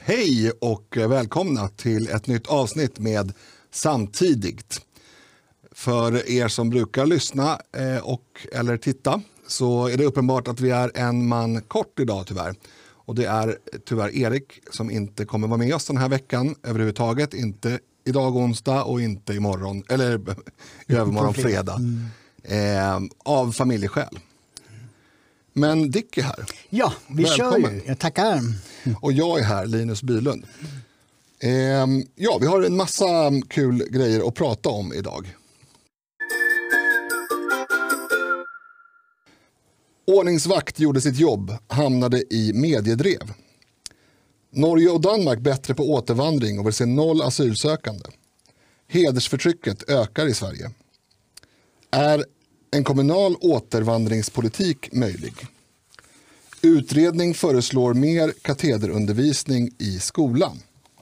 Hej och välkomna till ett nytt avsnitt med Samtidigt. För er som brukar lyssna eller titta så är det uppenbart att vi är en man kort idag tyvärr. Och det är tyvärr Erik som inte kommer vara med oss den här veckan överhuvudtaget. Inte idag onsdag och inte imorgon, eller i övermorgon fredag. Av familjeskäl. Men Dick är här. Ja, vi Välkommen. kör ju. Jag tackar. Och jag är här, Linus Bylund. Ja, vi har en massa kul grejer att prata om idag. Ordningsvakt gjorde sitt jobb, hamnade i mediedrev. Norge och Danmark bättre på återvandring och vill se 0 asylsökande. Hedersförtrycket ökar i Sverige. Är en kommunal återvandringspolitik möjlig? Utredning föreslår mer katederundervisning i skolan.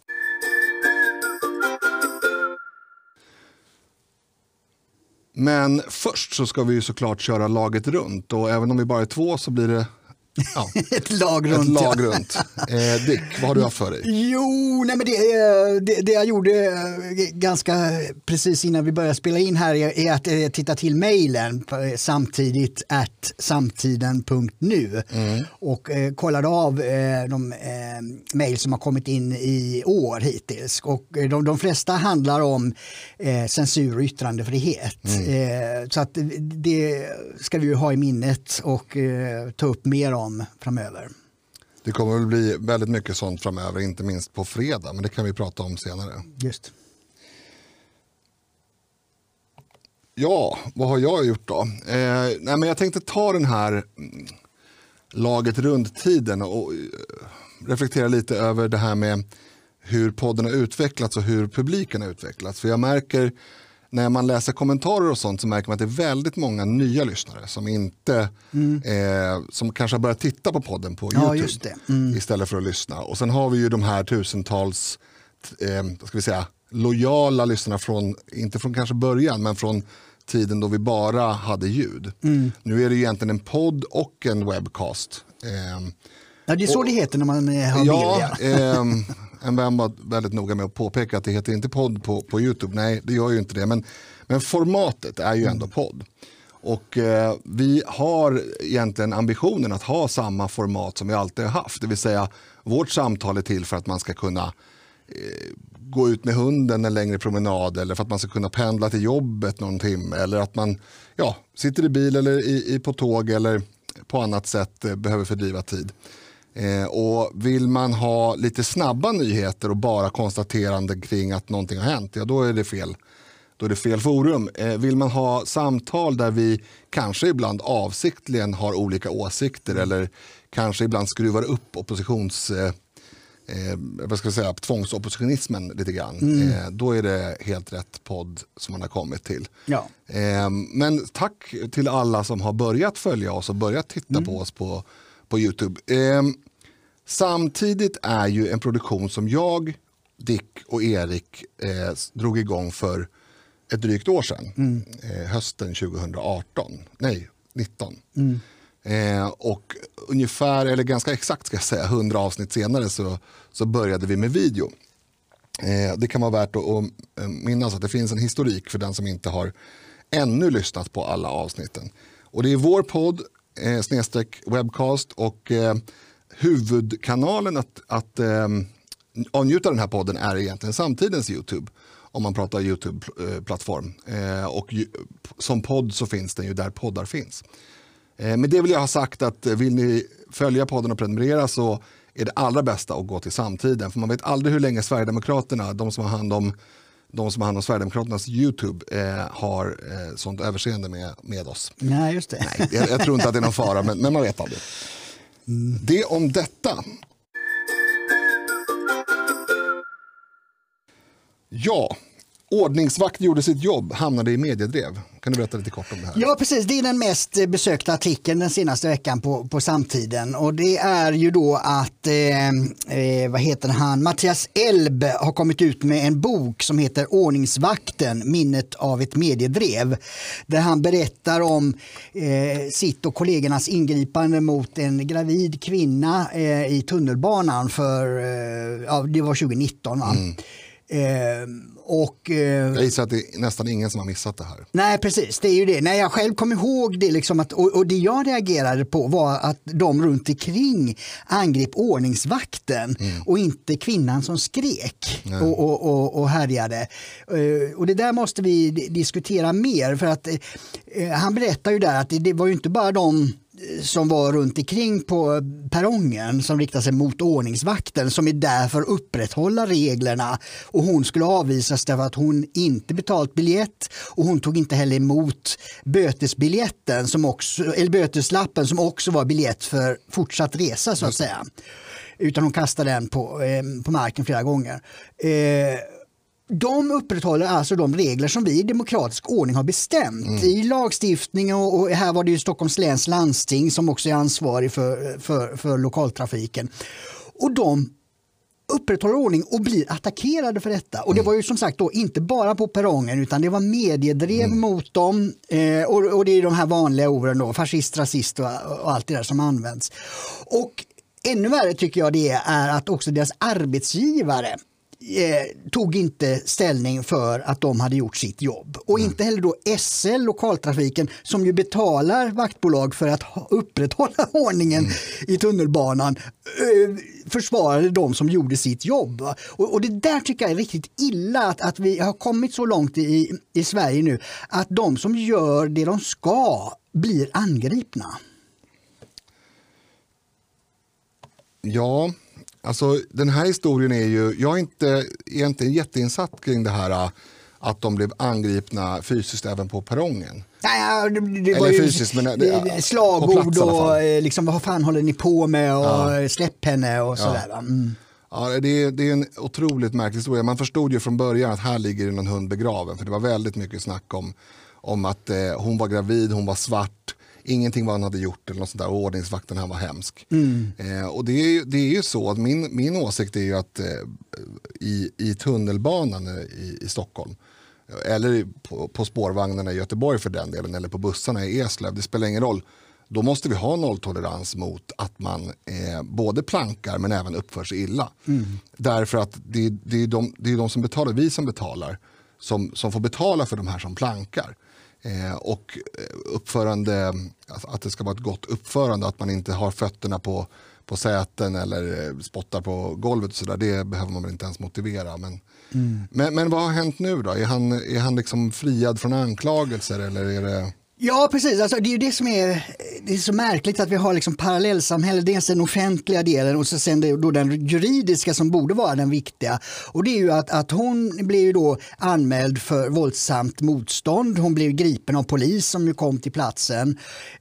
Men först så ska vi ju såklart köra laget runt och även om vi bara är 2 så blir det ett lag runt. Dick, vad har du haft för dig? Jo, nej men det jag gjorde ganska precis innan vi började spela in här är att titta till mejlen samtidigt samtiden.nu och kollade av de mejl som har kommit in i år hittills. Och de flesta handlar om censur och yttrandefrihet. Så att det ska vi ju ha i minnet och ta upp mer om framöver. Det kommer väl bli väldigt mycket sånt framöver, inte minst på fredag, men det kan vi prata om senare. Just. Ja, vad har jag gjort då? Nej, men jag tänkte ta den här laget runt-tiden och reflektera lite över det här med hur podden har utvecklats och hur publiken har utvecklats. För jag märker när man läser kommentarer och sånt så märker man att det är väldigt många nya lyssnare som inte som kanske har börjat titta på podden på YouTube just det. Istället för att lyssna. Och sen har vi ju de här tusentals ska vi säga, lojala lyssnarna från, inte från kanske början, men från tiden då vi bara hade ljud. Nu är det egentligen en podd och en webcast. Ja, det är så det heter när man har bild. En vän var väldigt noga med att påpeka att det heter inte podd på YouTube. Nej, det gör ju inte det. Men formatet är ju ändå podd. Och vi har egentligen ambitionen att ha samma format som vi alltid har haft. Det vill säga, vårt samtal är till för att man ska kunna gå ut med hunden en längre promenad eller för att man ska kunna pendla till jobbet någon timme eller att man sitter i bil eller på tåg eller på annat sätt behöver fördriva tid. Och vill man ha lite snabba nyheter och bara konstaterande kring att någonting har hänt, då är det fel. Då är det fel forum. Vill man ha samtal där vi kanske ibland avsiktligen har olika åsikter eller kanske ibland skruvar upp tvångsoppositionismen lite grann. Då är det helt rätt podd som man har kommit till. Ja. Men tack till alla som har börjat följa oss och börjat titta på oss på YouTube. Samtidigt är ju en produktion som jag, Dick och Erik drog igång för ett drygt år sedan. Hösten 2018. Nej, 19. Och ungefär, eller ganska exakt ska jag säga, 100 avsnitt senare så började vi med video. Det kan vara värt att minnas att det finns en historik för den som inte har ännu lyssnat på alla avsnitten. Och det är vår podd /webcast och huvudkanalen att avnjuta den här podden är egentligen samtidens YouTube. Om man pratar YouTube-plattform. Och som podd så finns den ju där poddar finns. Med det vill jag ha sagt att vill ni följa podden och prenumerera så är det allra bästa att gå till samtiden. För man vet aldrig hur länge Sverigedemokraterna, de som har hand om Sverigedemokraternas YouTube har sånt överseende med oss. Nej, just det. Nej, jag tror inte att det är någon fara, men man vet aldrig. Det om detta. Ja, Ordningsvakt gjorde sitt jobb, hamnade i mediedrev. Kan du berätta lite kort om det här? Ja, precis. Det är den mest besökta artikeln den senaste veckan på Samtiden. Och det är ju då att Mattias Elb har kommit ut med en bok som heter Ordningsvakten, minnet av ett mediedrev. Där han berättar om sitt och kollegornas ingripande mot en gravid kvinna i tunnelbanan det var 2019 va? Jag gissar att det är nästan ingen som har missat det här. Nej, precis. Det är ju det. När jag själv kom ihåg det liksom och det jag reagerade på var att de runt omkring angrep ordningsvakten och inte kvinnan som skrek och härjade. Och det där måste vi diskutera mer för att han berättar ju där att det var ju inte bara de som var runt omkring på perrongen som riktar sig mot ordningsvakten som är där för att upprätthålla reglerna och hon skulle avvisas därför att hon inte betalt biljett och hon tog inte heller emot bötesbiljetten eller böteslappen som också var biljett för fortsatt resa så att säga. Utan hon kastade den på marken flera gånger. De upprätthåller alltså de regler som vi i demokratisk ordning har bestämt i lagstiftningen och här var det ju Stockholms läns landsting som också är ansvarig för lokaltrafiken. Och de upprätthåller ordning och blir attackerade för detta. Och det var ju som sagt då inte bara på perrongen utan det var mediedrev mot dem och det är de här vanliga orden då, fascist, rasist och allt det där som används. Och ännu värre tycker jag det är att också deras arbetsgivare tog inte ställning för att de hade gjort sitt jobb. Och inte heller då SL, lokaltrafiken, som ju betalar vaktbolag för att upprätthålla ordningen i tunnelbanan, försvarade de som gjorde sitt jobb. Och det där tycker jag är riktigt illa att vi har kommit så långt i Sverige nu att de som gör det de ska blir angripna. Ja, alltså den här historien är ju, jag är inte egentligen jätteinsatt kring det här att de blev angripna fysiskt även på perrongen. Nej, det var ju fysiskt, men slagord och liksom, vad fan håller ni på med och släpp henne och sådär. Ja, det är en otroligt märklig historia. Man förstod ju från början att här ligger det någon hund begraven för det var väldigt mycket snack om att hon var gravid, hon var svart. Ingenting vad han hade gjort eller något sånt där. Ordningsvakten han var hemsk. Och det är ju så att min åsikt är ju att i tunnelbanan i Stockholm eller på spårvagnarna i Göteborg för den delen eller på bussarna i Eslöv, det spelar ingen roll. Då måste vi ha nolltolerans mot att man både plankar men även uppför sig illa. Därför att det är de som betalar, vi som betalar, som får betala för de här som plankar. Och uppförande, att det ska vara ett gott uppförande, att man inte har fötterna på säten eller spottar på golvet och så där, det behöver man väl inte ens motivera. Men vad har hänt nu då? Är han liksom friad från anklagelser eller är det... Ja, precis. Alltså, det är ju det som är så märkligt att vi har liksom parallellsamhälle. Dels den offentliga delen och så sen då den juridiska som borde vara den viktiga. Och det är ju att hon blev ju då anmäld för våldsamt motstånd. Hon blev gripen av polis som ju kom till platsen.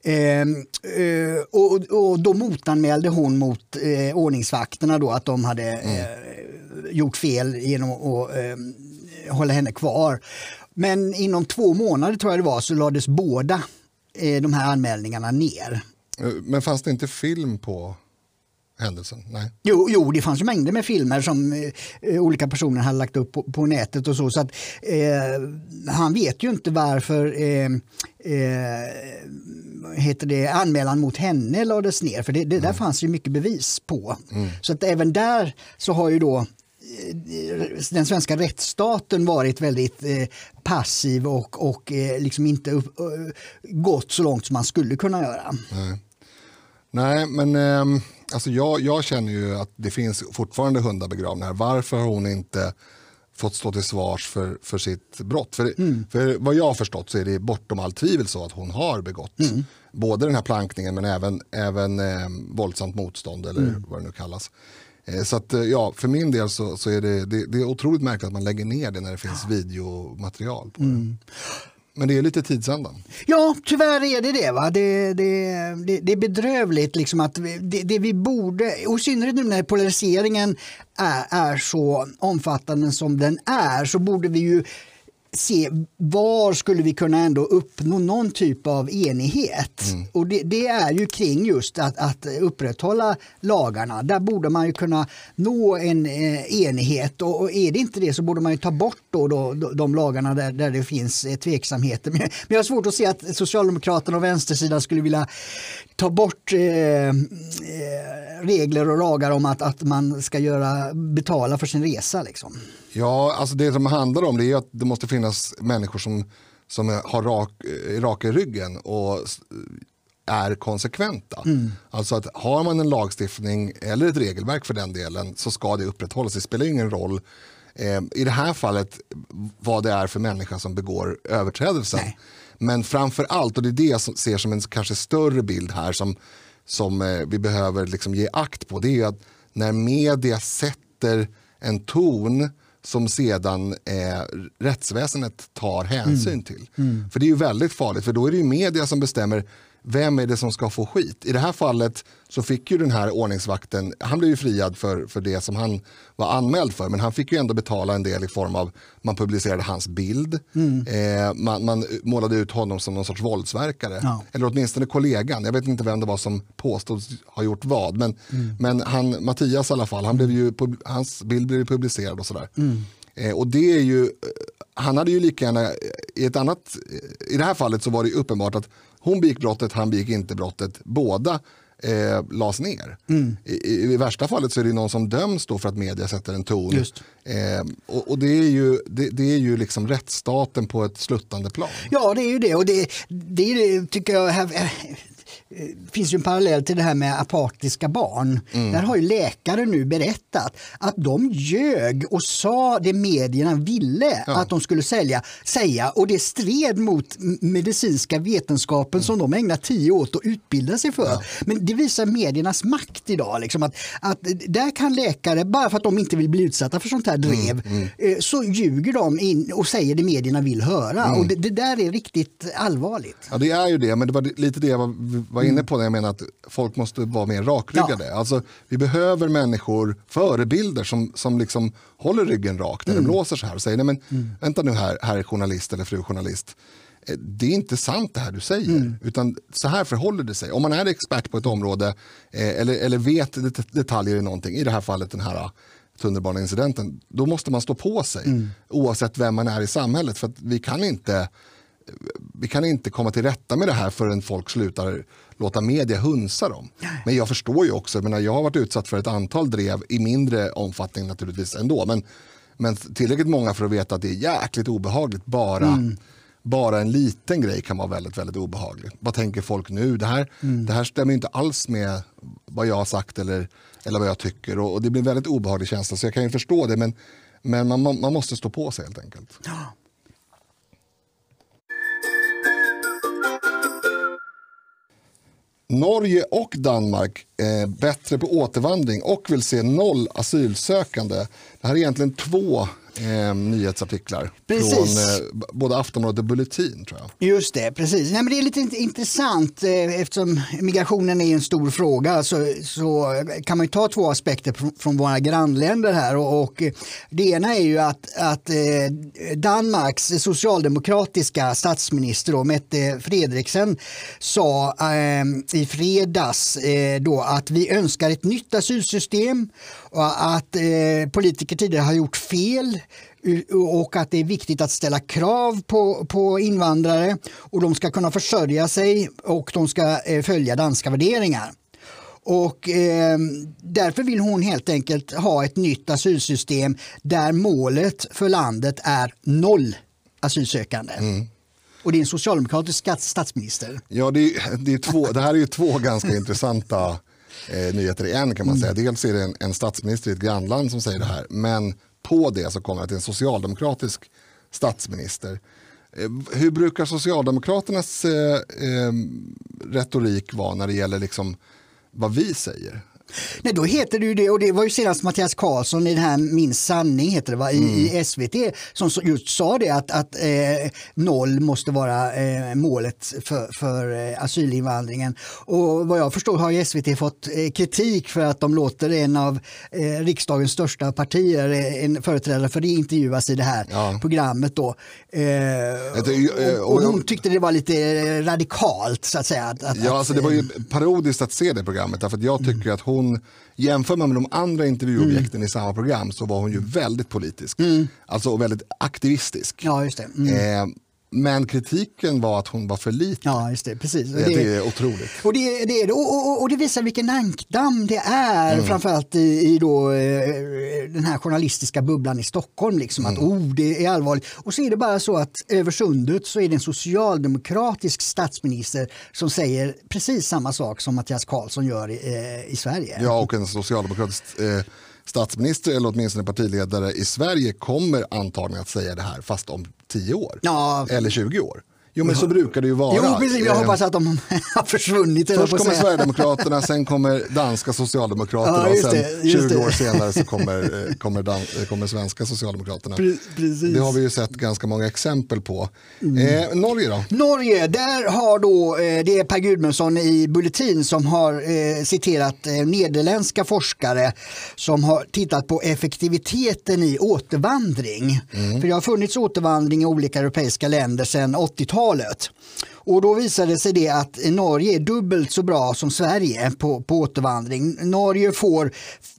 Och då motanmälde hon mot ordningsvakterna då att de hade gjort fel genom att hålla henne kvar. Men inom 2 månader tror jag det var så lades båda de här anmälningarna ner. Men fanns det inte film på händelsen? Nej. Jo, det fanns ju mängder med filmer som olika personer hade lagt upp på nätet och så. Så att han vet ju inte varför anmälan mot henne lades ner. För det där fanns ju mycket bevis på. Så att även där så har ju då den svenska rättsstaten varit väldigt passiv och liksom inte gått så långt som man skulle kunna göra. Nej, men alltså jag känner ju att det finns fortfarande hundar begravna här. Varför har hon inte fått stå till svars för sitt brott? För vad jag har förstått så är det bortom all tvivel så att hon har begått både den här plankningen men även våldsamt motstånd eller vad det nu kallas. Så att ja, för min del så är det är otroligt märkligt att man lägger ner det när det finns videomaterial på det. Men det är lite tidsandan. Ja, tyvärr är det va. Det är bedrövligt liksom att det vi borde, och i synnerhet nu när polariseringen är så omfattande som den är, så borde vi ju se var skulle vi kunna ändå uppnå någon typ av enighet. Och det är ju kring just att upprätthålla lagarna. Där borde man ju kunna nå en enighet, och är det inte det så borde man ju ta bort då de lagarna där det finns tveksamheter. Men jag har svårt att se att Socialdemokraterna och vänstersidan skulle vilja ta bort regler och lagar om att man ska betala för sin resa liksom. Ja, alltså det som handlar om det är att det måste finnas människor som har raka i ryggen och är konsekventa. Alltså att har man en lagstiftning eller ett regelverk för den delen så ska det upprätthållas. Det spelar ingen roll i det här fallet vad det är för människa som begår överträdelsen. Nej. Men framför allt, och det är det jag ser som en kanske större bild här som vi behöver liksom ge akt på, det är att när media sätter en ton som sedan rättsväsendet tar hänsyn till. För det är ju väldigt farligt, för då är det ju media som bestämmer vem är det som ska få skit. I det här fallet så fick ju den här ordningsvakten, han blev ju friad för det som han var anmäld för, men han fick ju ändå betala en del i form av, man publicerade hans bild, man målade ut honom som någon sorts våldsverkare, eller åtminstone kollegan, jag vet inte vem det var som påstås ha gjort vad, men han, Mattias i alla fall, hans bild blev publicerad och sådär. Och det är ju, han hade ju lika gärna i det här fallet så var det ju uppenbart att hon begick brottet, han begick inte brottet. Båda lades ner. I värsta fallet så är det någon som döms då för att media sätter en ton. Just. Och det är ju liksom rättsstaten på ett sluttande plan. Ja, det är ju det. Och det tycker jag finns ju en parallell till det här med apatiska barn. Där har ju läkare nu berättat att de ljög och sa det medierna ville att de skulle säga, och det stred mot medicinska vetenskapen som de ägnar 10 år att utbilda sig för. Men det visar mediernas makt idag liksom, att där kan läkare, bara för att de inte vill bli utsatta för sånt här drev, så ljuger de in och säger det medierna vill höra. Och det där är riktigt allvarligt. Ja, det är ju det, men det var lite det jag var inne på när jag menar att folk måste vara mer rakryggade. Ja. Alltså, vi behöver människor, förebilder som liksom håller ryggen rak när det blåser så här och säger, nej men vänta nu här journalist eller fru journalist. Det är inte sant det här du säger, utan så här förhåller det sig. Om man är expert på ett område eller vet detaljer i någonting, i det här fallet den här tunnelbaneincidenten, då måste man stå på sig oavsett vem man är i samhället, för att vi kan inte komma till rätta med det här förrän folk slutar låta media hunsa dem. Men jag förstår ju också, jag har varit utsatt för ett antal drev i mindre omfattning naturligtvis ändå, men tillräckligt många för att veta att det är jäkligt obehagligt. Bara en liten grej kan vara väldigt, väldigt obehaglig. Vad tänker folk nu? Det här stämmer inte alls med vad jag har sagt eller vad jag tycker, och det blir en väldigt obehaglig känsla, så jag kan ju förstå det, men man måste stå på sig helt enkelt. Norge och Danmark är bättre på återvandring och vill se 0 asylsökande. Det här är egentligen 2 nyhetsartiklar från både Aftonbladet och Bulletin, tror jag. Just det, precis. Nej, men det är lite intressant eftersom migrationen är en stor fråga, så kan man ju ta 2 aspekter från våra grannländer här, och det ena är ju att Danmarks socialdemokratiska statsminister då, Mette Frederiksen, sa i fredags då att vi önskar ett nytt asylsystem och att politiker tidigare har gjort fel, och att det är viktigt att ställa krav på invandrare, och de ska kunna försörja sig och de ska följa danska värderingar. Och därför vill hon helt enkelt ha ett nytt asylsystem där målet för landet är 0 asylsökande. Och det är en socialdemokratisk statsminister. Ja, det här är ju 2 ganska intressanta nyheter i en, kan man säga. Dels är det en statsminister i ett grannland som säger det här, men på det så kommer det till en socialdemokratisk statsminister. Hur brukar Socialdemokraternas retorik vara när det gäller liksom vad vi säger? Nej, då heter det ju det, och det var ju senast Mattias Karlsson i den här Min sanning heter det, va? I SVT som just sa det att 0 måste vara målet för asylinvandringen. Och vad jag förstår har SVT fått kritik för att de låter en av riksdagens största partier, en företrädare för det, intervjuas i det här programmet då. Och hon tyckte det var lite radikalt så att säga. Alltså det var ju parodiskt att se det programmet, därför att jag tycker att hon, jämför med de andra intervjuobjekten i samma program, så var hon ju väldigt politisk. Alltså väldigt aktivistisk. Ja, just det. Men kritiken var att hon var för liten. Ja, just det, precis. Det är otroligt. Och det visar vilken ankdamm det är, framförallt i då, den här journalistiska bubblan i Stockholm. Liksom, att det är allvarligt. Och så är det bara så att över sundet så är det en socialdemokratisk statsminister som säger precis samma sak som Mattias Karlsson gör i Sverige. Ja, och en socialdemokratisk statsminister, eller åtminstone partiledare i Sverige, kommer antagligen att säga det här fast om 10 år. Ja. Eller 20 år. Jo, men så brukar det ju vara. Jo, precis. Jag hoppas att de har försvunnit. Först kommer Sverigedemokraterna, sen kommer danska Socialdemokraterna och sen 20 år senare så kommer svenska Socialdemokraterna. Precis. Det har vi ju sett ganska många exempel på. Norge då? Norge, där har då, det är Per Gudmundsson i Bulletin som har citerat nederländska forskare som har tittat på effektiviteten i återvandring. För det har funnits återvandring i olika europeiska länder sedan 80-talet. Och då visade sig det att Norge är dubbelt så bra som Sverige på återvandring. Norge får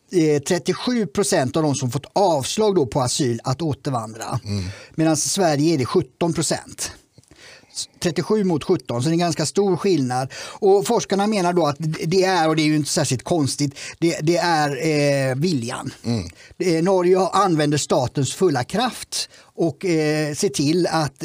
37% av de som fått avslag då på asyl att återvandra. Medan Sverige är det 17%. 37 mot 17, så det är en ganska stor skillnad. Och forskarna menar då att det är, och det är ju inte särskilt konstigt, det är viljan. Norge använder statens fulla kraft och ser till att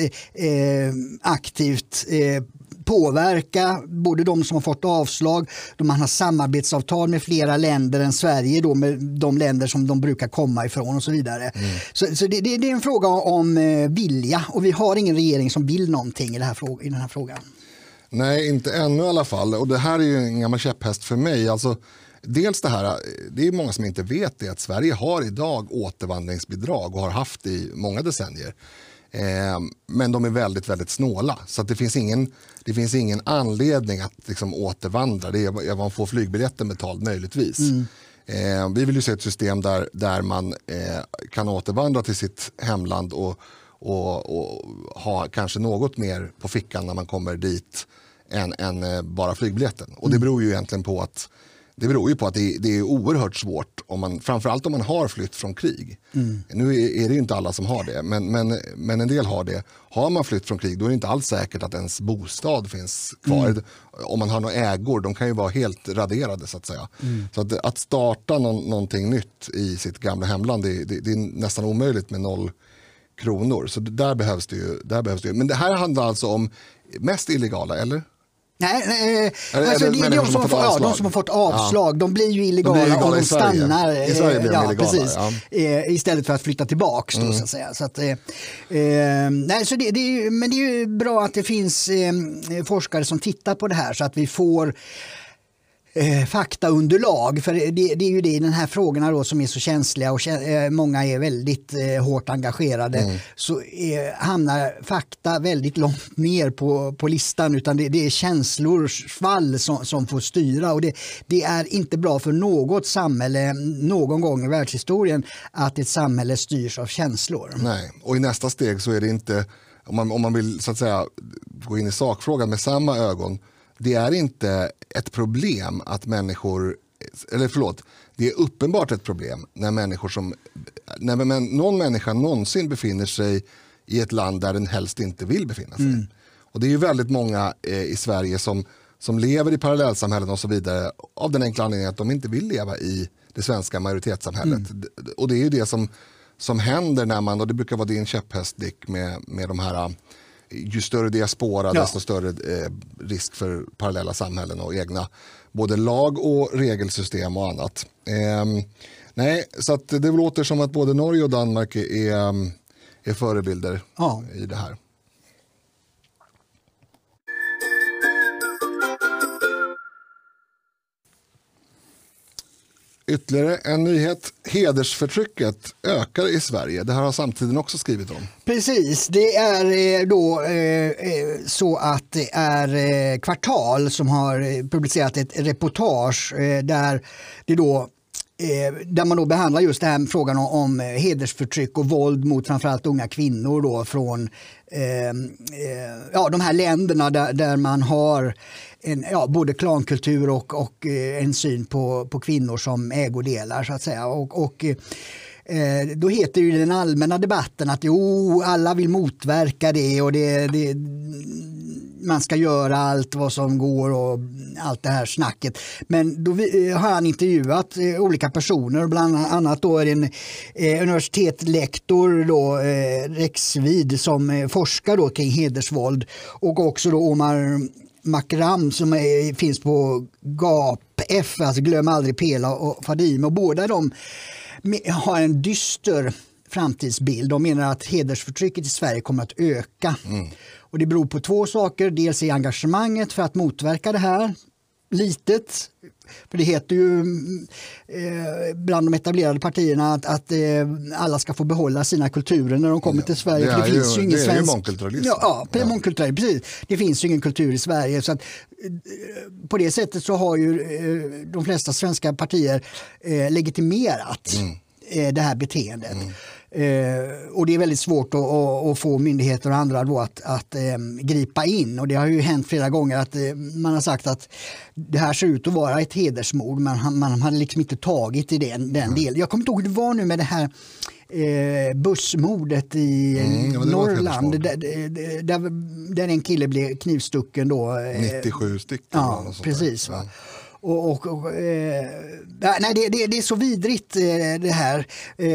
aktivt påverka både de som har fått avslag, man har samarbetsavtal med flera länder än Sverige då, med de länder som de brukar komma ifrån och så vidare. Så det är en fråga om vilja, och vi har ingen regering som vill någonting i den här frågan. Nej, inte ännu i alla fall, och det här är ju en gammal käpphäst för mig. Alltså, dels det här, det är många som inte vet det, att Sverige har idag återvandringsbidrag och har haft i många decennier. Men de är väldigt, väldigt snåla. Så att det finns ingen anledning att liksom återvandra. Det är man får flygbiljetten betald möjligtvis. Vi vill ju se ett system där man kan återvandra till sitt hemland och ha kanske något mer på fickan när man kommer dit än bara flygbiljetten. Och det beror ju egentligen på att det är oerhört svårt, framförallt om man har flytt från krig. Nu är det ju inte alla som har det, men en del har det. Har man flytt från krig, då är det inte alls säkert att ens bostad finns kvar. Om man har några ägor, de kan ju vara helt raderade så att säga. Så att starta någonting nytt i sitt gamla hemland, det är nästan omöjligt med 0 kronor. Så där behövs det ju. Men det här handlar alltså om mest illegala, eller? Nej, alltså det är de som har fått avslag. De blir ju illegala om de stannar. I Sverige blir de illegala. Precis. Istället för att flytta tillbaka då, så att säga. Så att, men det är ju bra att det finns forskare som tittar på det här så att vi får faktaunderlag, för det är ju det i den här frågorna då som är så känsliga och många är väldigt hårt engagerade, så hamnar fakta väldigt långt ner på listan, utan det är känslor som får styra, och det är inte bra för något samhälle någon gång i världshistorien att ett samhälle styrs av känslor. Nej, och i nästa steg så är det inte, om man vill så att säga gå in i sakfrågan med samma ögon, det är inte ett problem att det är uppenbart ett problem när någon människa någonsin befinner sig i ett land där den helst inte vill befinna sig. Och det är ju väldigt många i Sverige som lever i parallellsamhällen och så vidare, av den enkla anledningen att de inte vill leva i det svenska majoritetssamhället. Och det är ju det som händer när man, och det brukar vara din käpphäst Dick, med de här, ju större diaspora desto större risk för parallella samhällen och egna både lag och regelsystem och annat. Så att det låter som att både Norge och Danmark är förebilder i det här. Ytterligare en nyhet. Hedersförtrycket ökar i Sverige. Det här har Samtiden också skrivit om. Precis, det är då så att det är Kvartal som har publicerat ett reportage där man då behandlar just den här frågan om hedersförtryck och våld mot framförallt unga kvinnor då från de här länderna där man har både klankultur och en syn på kvinnor som ägodelar så att säga. Då heter ju den allmänna debatten att alla vill motverka det och man ska göra allt vad som går och allt det här snacket. Men då har han intervjuat olika personer, bland annat då en universitetslektor då, Rexvid som forskar då kring hedersvåld och också då Omar Makram som finns på GAPF, alltså Glöm aldrig Pela och Fadim, och båda de har en dyster framtidsbild. De menar att hedersförtrycket i Sverige kommer att öka. Och det beror på två saker. Dels är engagemanget för att motverka det här litet. För det heter ju bland de etablerade partierna att alla ska få behålla sina kulturer när de kommer till Sverige. Det finns ju ingen svensk... är mångkulturalism. Mångkulturalism, precis. Det finns ju ingen kultur i Sverige. Så att, på det sättet så har ju de flesta svenska partier legitimerat det här beteendet. Och det är väldigt svårt att få myndigheter och andra då att gripa in. Och det har ju hänt flera gånger att man har sagt att det här ser ut att vara ett hedersmord, men man hade liksom inte tagit i den delen. Jag kommer inte ihåg hur det var nu med det här bussmordet i Norrland där en kille blev knivstucken då. 97 stycken. Ja, precis. Va? Nej, det är så vidrigt det här.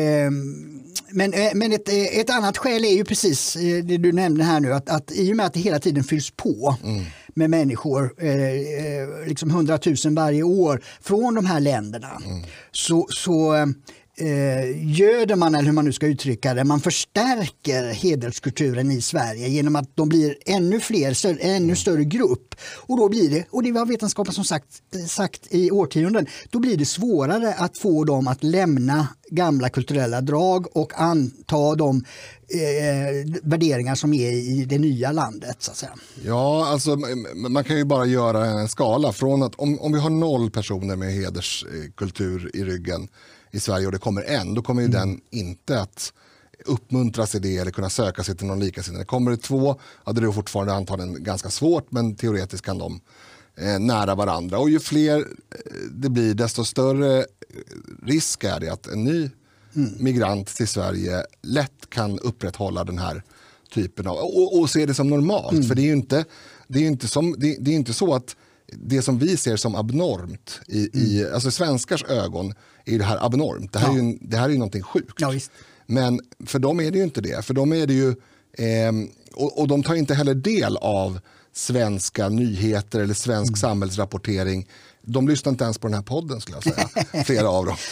Men ett annat skäl är ju precis det du nämnde här nu, att i och med att det hela tiden fylls på med människor, liksom 100 000 varje år från de här länderna, så göder man, eller hur man nu ska uttrycka det, man förstärker hederskulturen i Sverige genom att de blir ännu fler, ännu större grupp. Och då blir det, och det har vetenskapen som sagt i årtionden, då blir det svårare att få dem att lämna gamla kulturella drag och anta de värderingar som är i det nya landet så att säga. Ja, alltså man kan ju bara göra en skala från att om vi har 0 personer med hederskultur i ryggen i Sverige och det kommer en, då kommer ju den inte att uppmuntras i det eller kunna söka sig till någon likasinnande. Kommer det 2, hade det fortfarande antagligen ganska svårt, men teoretiskt kan de nära varandra. Och ju fler det blir, desto större risk är det att en ny migrant till Sverige lätt kan upprätthålla den här typen av och se det som normalt. För det är inte så att det som vi ser som abnormt alltså svenskars ögon är det här abnormt. Det här är ju någonting sjukt. Ja, visst. Men för dem är det ju inte det. För dem är det ju och de tar inte heller del av svenska nyheter eller svensk samhällsrapportering. De lyssnar inte ens på den här podden skulle jag säga. Flera av dem.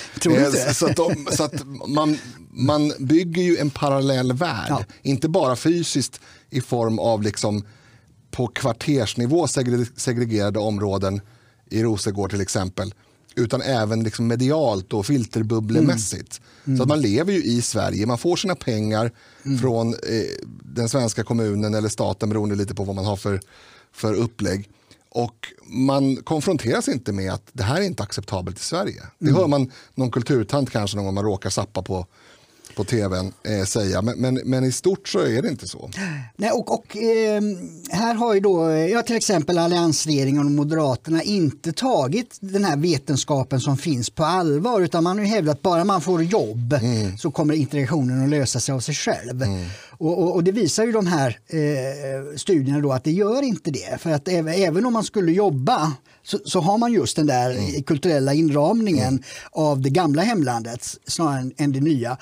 Så att man bygger ju en parallell värld. Ja. Inte bara fysiskt i form av liksom på kvartersnivå segregerade områden i Rosengård till exempel, utan även liksom medialt och filterbubblemässigt. Så att man lever ju i Sverige, man får sina pengar från den svenska kommunen eller staten beroende lite på vad man har för upplägg. Och man konfronteras inte med att det här är inte acceptabelt i Sverige. Det hör man någon kulturtant kanske någon gång man råkar sappa på tvn säga, men i stort så är det inte så. Nej, och här har ju då till exempel alliansregeringen och Moderaterna inte tagit den här vetenskapen som finns på allvar, utan man har ju hävdat att bara man får jobb så kommer integrationen att lösa sig av sig själv. Och det visar ju de här studierna då att det gör inte det, för att även om man skulle jobba så har man just den där kulturella inramningen av det gamla hemlandet snarare än det nya.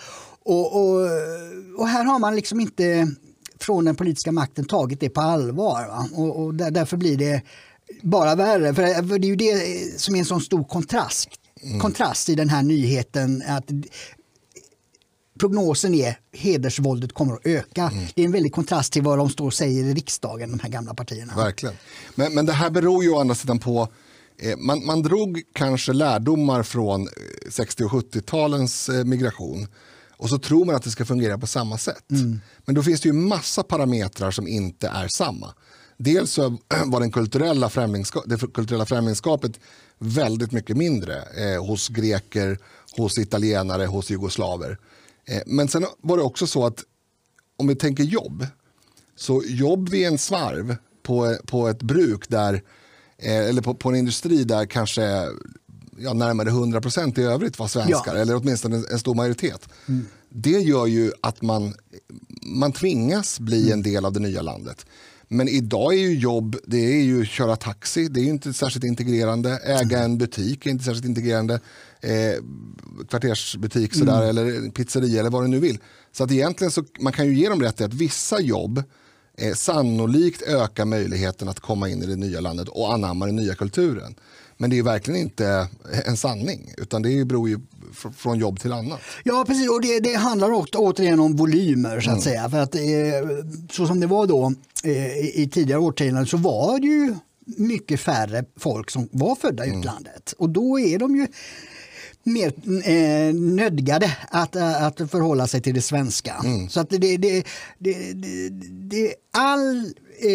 Och här har man liksom inte från den politiska makten tagit det på allvar. Va? Och därför blir det bara värre. För det är ju det som är en sån stor kontrast i den här nyheten. Att prognosen är hedersvåldet kommer att öka. Det är en väldig kontrast till vad de står och säger i riksdagen, de här gamla partierna. Verkligen. Men det här beror ju å andra sidan på Man drog kanske lärdomar från 60- och 70-talens migration och så tror man att det ska fungera på samma sätt. Men då finns det ju massa parametrar som inte är samma. Dels så var det kulturella främlingskapet väldigt mycket mindre hos greker, hos italienare, hos jugoslaver. Men sen var det också så att om vi tänker jobb, så jobb vid en svarv på ett bruk där, eller på en industri där kanske närmare 100% i övrigt var svenskar, eller åtminstone en stor majoritet. Det gör ju att man tvingas bli en del av det nya landet. Men idag är ju jobb, det är ju köra taxi, det är ju inte särskilt integrerande. Äga en butik är inte särskilt integrerande. Kvartersbutik sådär, eller pizzeria eller vad du nu vill. Så att egentligen så man kan ju ge dem rätt i att vissa jobb sannolikt ökar möjligheten att komma in i det nya landet och anamma den nya kulturen. Men det är verkligen inte en sanning, utan det beror ju från jobb till annat. Ja, precis. Och det handlar återigen om volymer, så att säga. För att så som det var då i tidigare årtionden, så var det ju mycket färre folk som var födda i utlandet. Och då är de ju mer nödgade att förhålla sig till det svenska. Så att det all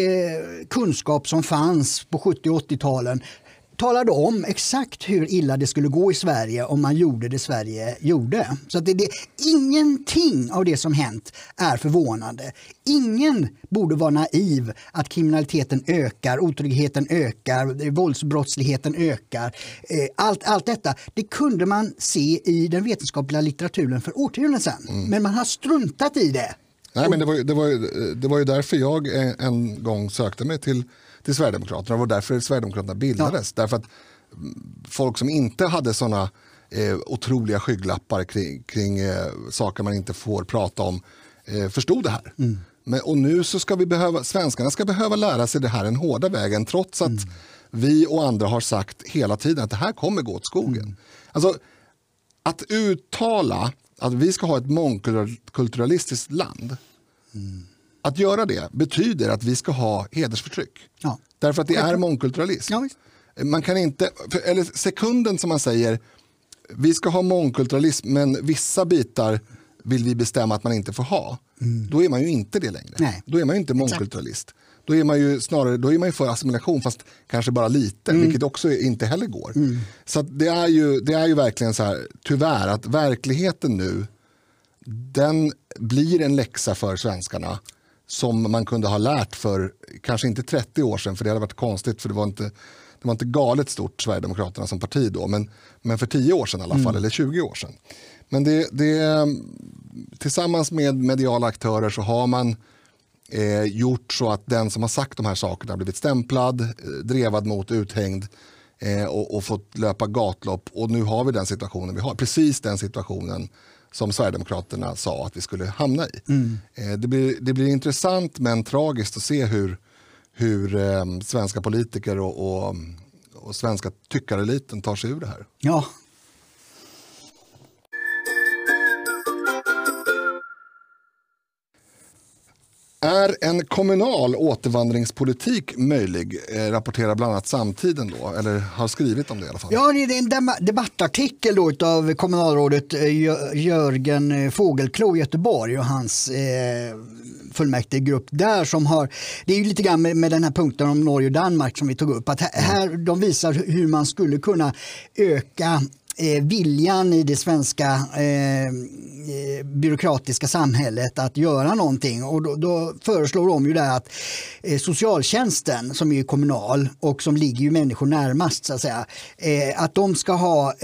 kunskap som fanns på 70- och 80-talen talade om exakt hur illa det skulle gå i Sverige om man gjorde det Sverige gjorde. Så att ingenting av det som hänt är förvånande. Ingen borde vara naiv att kriminaliteten ökar, otryggheten ökar, våldsbrottsligheten ökar. Allt detta, det kunde man se i den vetenskapliga litteraturen för årtionden sedan. Men man har struntat i det. Nej, men det var ju därför jag en gång sökte mig till Sverigedemokraterna. Det var därför Sverigedemokraterna bildades. Därför att folk som inte hade såna otroliga skygglappar kring saker man inte får prata om förstod det här. Och nu så ska svenskarna ska behöva lära sig det här den hårda vägen, trots att vi och andra har sagt hela tiden att det här kommer gå åt skogen. Alltså, att uttala att vi ska ha ett mångkulturalistiskt land, att göra det betyder att vi ska ha hedersförtryck. Ja. Därför att det är mångkulturalism. Ja. Man kan inte, eller sekunden som man säger vi ska ha mångkulturalism men vissa bitar vill vi bestämma att man inte får ha. Då är man ju inte det längre. Nej. Då är man ju inte mångkulturalist. Exakt. Då är man ju snarare för assimilation, fast kanske bara lite, vilket också inte heller går. Så att det är ju verkligen så här, tyvärr, att verkligheten nu, den blir en läxa för svenskarna som man kunde ha lärt för kanske inte 30 år sedan, för det hade varit konstigt, för det var inte galet stort Sverigedemokraterna som parti då, men för 10 år sedan i alla fall, eller 20 år sedan. Men det tillsammans med mediala aktörer så har man gjort så att den som har sagt de här sakerna har blivit stämplad, drevad mot, uthängd och fått löpa gatlopp. Och nu har vi den situationen vi har. Precis den situationen som Sverigedemokraterna sa att vi skulle hamna i. Det blir intressant men tragiskt att se hur svenska politiker och svenska tyckareliten tar sig ur det här. Ja. Är en kommunal återvandringspolitik möjlig, rapporterar bland annat Samtiden då, eller har skrivit om det i alla fall? Ja, det är en debattartikel då av kommunalrådet Jörgen Fågelklo i Göteborg och hans fullmäktigegrupp där som har, det är ju lite grann med den här punkten om Norge och Danmark som vi tog upp, att här de visar hur man skulle kunna öka viljan i det svenska byråkratiska samhället att göra någonting, och då föreslår de ju där att socialtjänsten som är kommunal och som ligger ju människor närmast så att säga, att de ska ha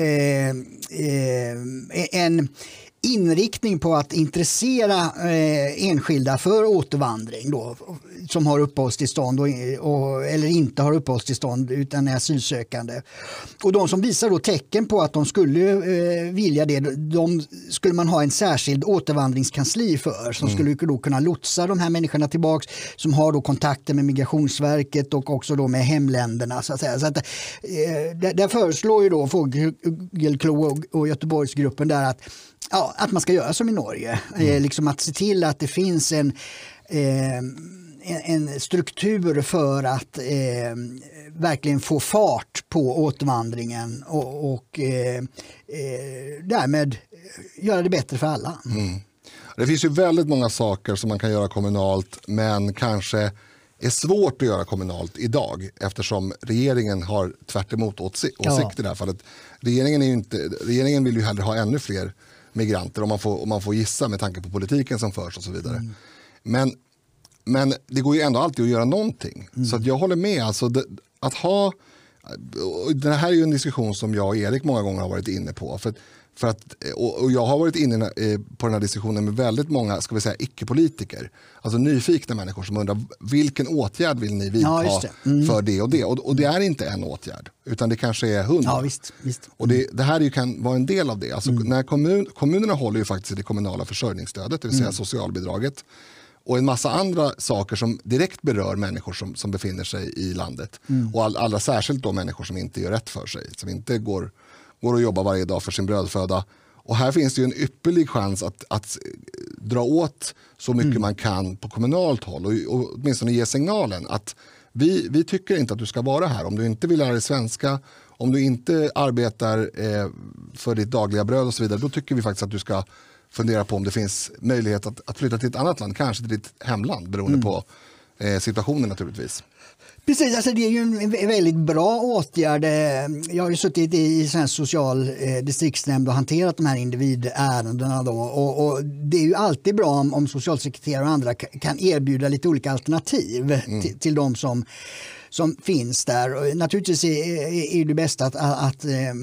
en inriktning på att intressera enskilda för återvandring då, som har uppehållstillstånd eller inte har uppehållstillstånd utan är asylsökande. Och de som visar då tecken på att de skulle vilja det, de skulle man ha en särskild återvandringskansli för som skulle då kunna lotsa de här människorna tillbaks, som har då kontakter med Migrationsverket och också då med hemländerna så att säga. Så att, där föreslår ju då Fågelklo och Göteborgsgruppen där att man ska göra som i Norge. Liksom att se till att det finns en struktur för att verkligen få fart på återvandringen och därmed göra det bättre för alla. Det finns ju väldigt många saker som man kan göra kommunalt men kanske är svårt att göra kommunalt idag eftersom regeringen har tvärt emot åsikt i det här fallet. Regeringen vill ju hellre ha ännu fler migranter om man får gissa med tanke på politiken som förs och så vidare. Men det går ju ändå alltid att göra någonting. Så att jag håller med. Alltså det här är ju en diskussion som jag och Erik många gånger har varit inne på. Och jag har varit inne på den här diskussionen med väldigt många, ska vi säga, icke-politiker. Alltså nyfikna människor som undrar vilken åtgärd vill ni vidta för det och det. Och det är inte en åtgärd, utan det kanske är 100. Ja, visst. Och det här kan vara en del av det. Alltså när kommunerna håller ju faktiskt i det kommunala försörjningsstödet, det vill säga socialbidraget. Och en massa andra saker som direkt berör människor som befinner sig i landet. Och allra särskilt då människor som inte gör rätt för sig, som inte går och jobbar varje dag för sin brödföda. Och här finns det ju en ypperlig chans att dra åt så mycket man kan på kommunalt håll och åtminstone ge signalen att vi tycker inte att du ska vara här. Om du inte vill lära dig svenska, om du inte arbetar för ditt dagliga bröd och så vidare, då tycker vi faktiskt att du ska fundera på om det finns möjlighet att flytta till ett annat land, kanske till ditt hemland, beroende på situationen naturligtvis. Precis, alltså det är ju en väldigt bra åtgärd. Jag har ju suttit i svensk social distriktsnämnd och hanterat de här individärendena då, och det är ju alltid bra om socialsekreterare och andra kan erbjuda lite olika alternativ till de som finns där. Och naturligtvis är det bästa att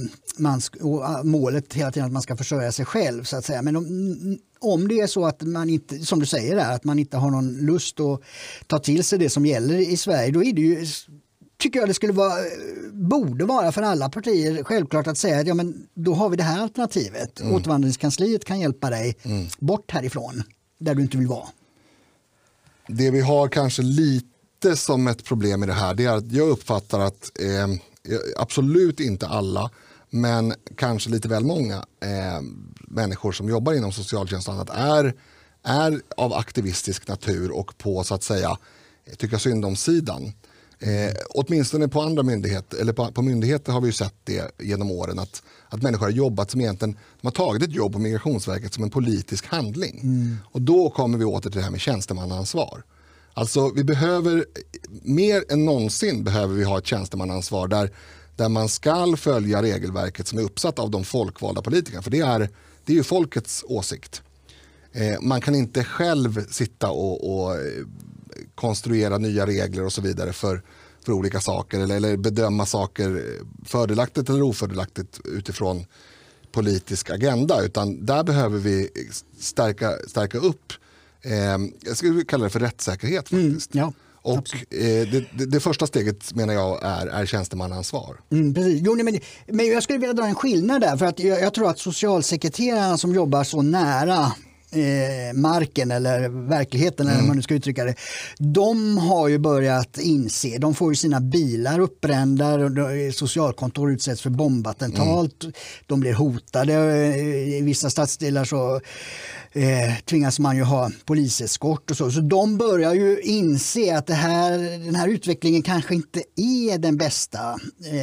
målet hela tiden att man ska försörja sig själv så att säga. Men om det är så att man inte, som du säger där, att man inte har någon lust att ta till sig det som gäller i Sverige, då är det ju, tycker jag det borde vara för alla partier självklart att säga att ja, men då har vi det här alternativet. Återvandringskansliet kan hjälpa dig bort härifrån där du inte vill vara. Det vi har kanske lite som ett problem i det här, det är att jag uppfattar att absolut inte alla, men kanske lite väl många människor som jobbar inom socialtjänsten är av aktivistisk natur och på, så att säga, tycker synd om sidan. Åtminstone på andra myndigheter, eller på myndigheter har vi ju sett det genom åren att människor har jobbat som egentligen, de har tagit ett jobb på Migrationsverket som en politisk handling. Och då kommer vi åter till det här med tjänstemannaansvar. Alltså vi behöver, mer än någonsin behöver vi ha ett tjänstemannaansvar där man ska följa regelverket som är uppsatt av de folkvalda politikerna. För det är ju folkets åsikt. Man kan inte själv sitta och konstruera nya regler och så vidare för olika saker eller bedöma saker fördelaktigt eller ofördelaktigt utifrån politisk agenda, utan där behöver vi stärka upp, jag skulle kalla det för rättssäkerhet faktiskt. Ja. Och det första steget menar jag är tjänstemannaansvar. Precis. Jo, men jag skulle vilja dra en skillnad där, för att jag tror att socialsekreterarna som jobbar så nära marken eller verkligheten eller man nu ska uttrycka det, de har ju börjat inse, de får ju sina bilar uppbrända, socialkontor utsätts för bombattentat, de blir hotade, i vissa stadsdelar så tvingas man ju ha poliseskort och så de börjar ju inse att den här utvecklingen kanske inte är den bästa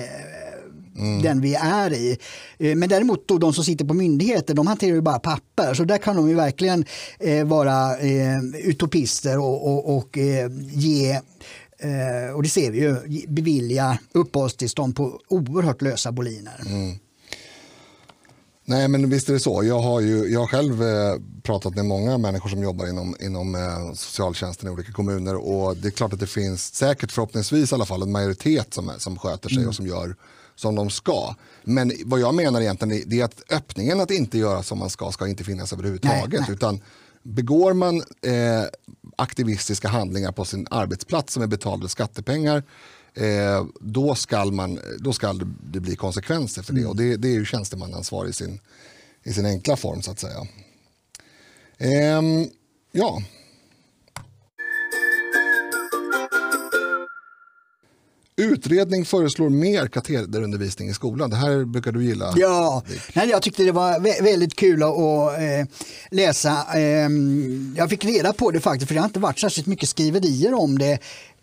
den vi är i. Men däremot då de som sitter på myndigheter, de hanterar ju bara papper, så där kan de ju verkligen vara utopister och ge, och det ser vi ju, bevilja uppehållstillstånd på oerhört lösa boliner. Nej, men visst är det så. Jag har själv pratat med många människor som jobbar inom socialtjänsten i olika kommuner, och det är klart att det finns säkert, förhoppningsvis i alla fall, en majoritet som sköter sig och som gör som de ska. Men vad jag menar egentligen är att öppningen att inte göra som man ska inte finnas överhuvudtaget. Nej. Utan begår man aktivistiska handlingar på sin arbetsplats som är betalade skattepengar, då ska det bli konsekvenser för det. Och det är ju tjänstemannaansvar i sin enkla form, så att säga. Utredning föreslår mer katederundervisning i skolan. Det här brukar du gilla. Ja, nej, jag tyckte det var väldigt kul att läsa. Jag fick reda på det faktiskt, för det har inte varit särskilt mycket skriverier om det.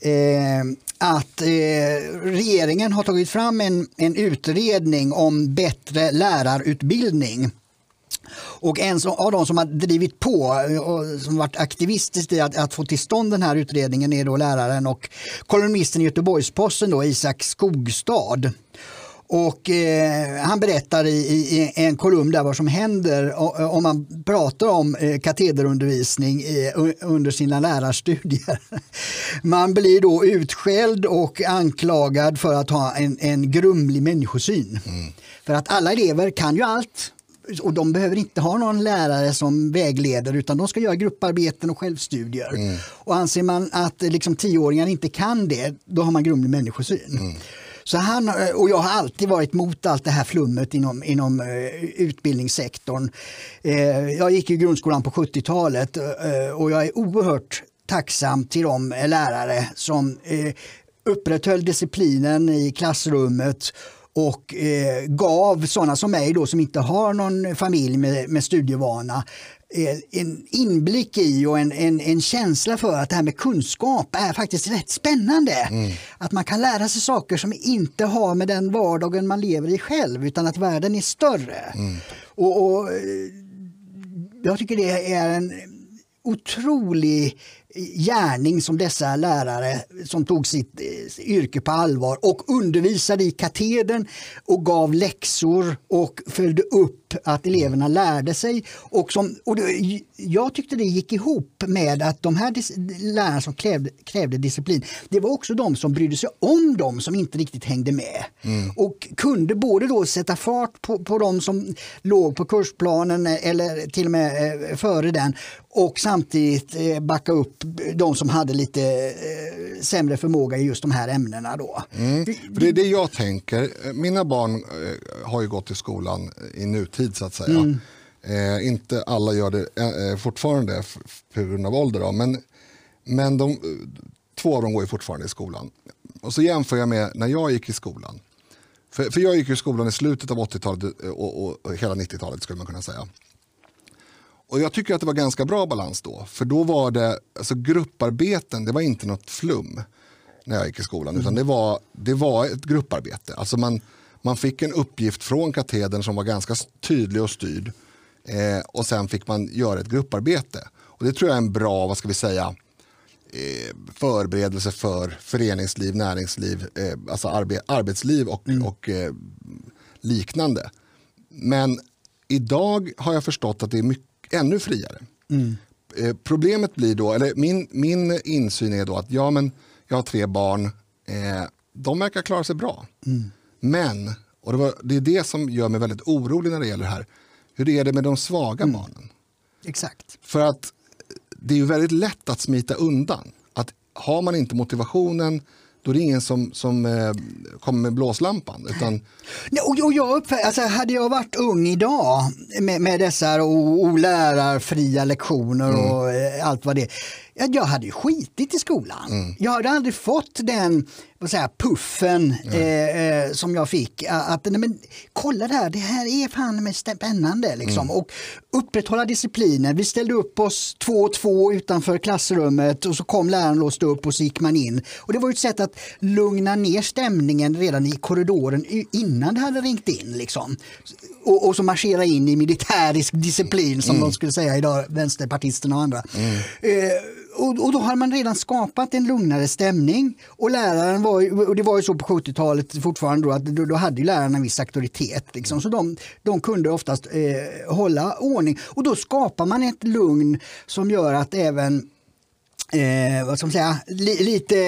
Att regeringen har tagit fram en utredning om bättre lärarutbildning. Och en av de som har drivit på och som varit aktivistisk i att få till stånd den här utredningen är då läraren och kolumnisten i Göteborgs-Posten då, Isak Skogstad. Och han berättar i en kolumn där vad som händer om man pratar om katederundervisning under sina lärarstudier. Man blir då utskälld och anklagad för att ha en grumlig människosyn. För att alla elever kan ju allt. Och de behöver inte ha någon lärare som vägleder, utan de ska göra grupparbeten och självstudier. Och anser man att liksom 10-åringar inte kan det, då har man grumlig människosyn. Så och jag har alltid varit mot allt det här flummet inom utbildningssektorn. Jag gick i grundskolan på 70-talet och jag är oerhört tacksam till de lärare som upprätthöll disciplinen i klassrummet och gav sådana som mig då, som inte har någon familj med studievana, en inblick i och en känsla för att det här med kunskap är faktiskt rätt spännande. Att man kan lära sig saker som inte har med den vardagen man lever i själv, utan att världen är större. Och jag tycker det är en otrolig gärning som dessa lärare som tog sitt yrke på allvar och undervisade i katedern och gav läxor och följde upp att eleverna lärde sig. Jag tyckte det gick ihop med att de här lärarna som krävde disciplin, det var också de som brydde sig om dem som inte riktigt hängde med. Och kunde både då sätta fart på de som låg på kursplanen eller till och med före den, och samtidigt backa upp de som hade lite sämre förmåga i just de här ämnena då. För det är det jag tänker. Mina barn har ju gått i skolan i nutid så att säga. Inte alla gör det fortfarande på grund av ålder då, men 2 av dem går ju fortfarande i skolan. Och så jämför jag med när jag gick i skolan. För jag gick i skolan i slutet av 80-talet och hela 90-talet skulle man kunna säga. Och jag tycker att det var ganska bra balans då. För då var det, alltså grupparbeten, det var inte något flum när jag gick i skolan. Utan det var ett grupparbete. Alltså man fick en uppgift från katedern som var ganska tydlig och styrd. Och sen fick man göra ett grupparbete. Och det tror jag är en bra, vad ska vi säga, förberedelse för föreningsliv, näringsliv, alltså arbetsliv och liknande. Men idag har jag förstått att det är ännu friare. Problemet blir då, eller min insyn är då att jag har 3 barn, de verkar klara sig bra. Men, och det är det som gör mig väldigt orolig när det gäller det här, hur är det med de svaga barnen? Exakt. För att det är ju väldigt lätt att smita undan. Att har man inte motivationen, då är det ingen som kommer med blåslampan. Utan... Alltså, hade jag varit ung idag med dessa lärarfria lektioner och allt vad det är, jag hade ju skitit i skolan. Jag hade aldrig fått den puffen som jag fick. Kolla det här är fan med spännande. Liksom. Och upprätthålla disciplinen. Vi ställde upp oss 2 och 2 utanför klassrummet och så kom läraren, låste upp och så gick man in. Och det var ju ett sätt att lugna ner stämningen redan i korridoren innan det hade ringt in. Liksom. Och så marschera in i militärisk disciplin som de skulle säga idag, vänsterpartisterna och andra. Och då har man redan skapat en lugnare stämning, och läraren och det var ju så på 70-talet fortfarande då, att då hade ju lärarna en viss auktoritet liksom, så de kunde oftast hålla ordning, och då skapar man ett lugn som gör att även vad ska man säga, lite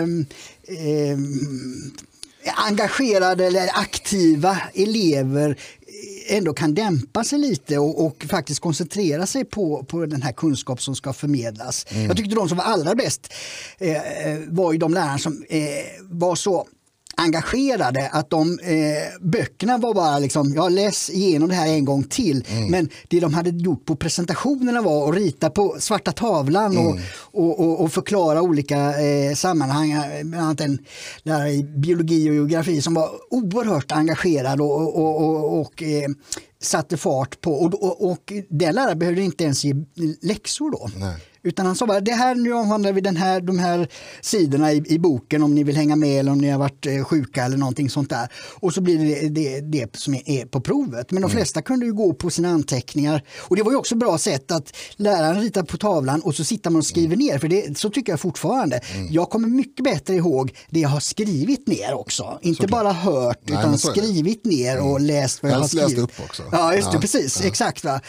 engagerade eller aktiva elever ändå kan dämpa sig lite och faktiskt koncentrera sig på den här kunskap som ska förmedlas. Jag tyckte de som var allra bäst var ju de lärare som var så engagerade, att böckerna var bara liksom, jag läs igenom det här en gång till, men det de hade gjort på presentationerna var att rita på svarta tavlan och förklara olika sammanhang, bland annat en lärare i biologi och geografi som var oerhört engagerad och satte fart på, och den läraren behövde inte ens ge läxor då. Nej. Utan han sa bara, det här, nu omvandlar vi de här sidorna i boken om ni vill hänga med eller om ni har varit sjuka eller någonting sånt där. Och så blir det som är på provet. Men de flesta kunde ju gå på sina anteckningar. Och det var ju också bra sätt att läraren ritar på tavlan och så sitter man och skriver ner. För så tycker jag fortfarande. Jag kommer mycket bättre ihåg det jag har skrivit ner också. Inte bara hört, utan skrivit ner och läst vad jag har skrivit. Läst upp också. Ja, just det, precis. Exakt. Va?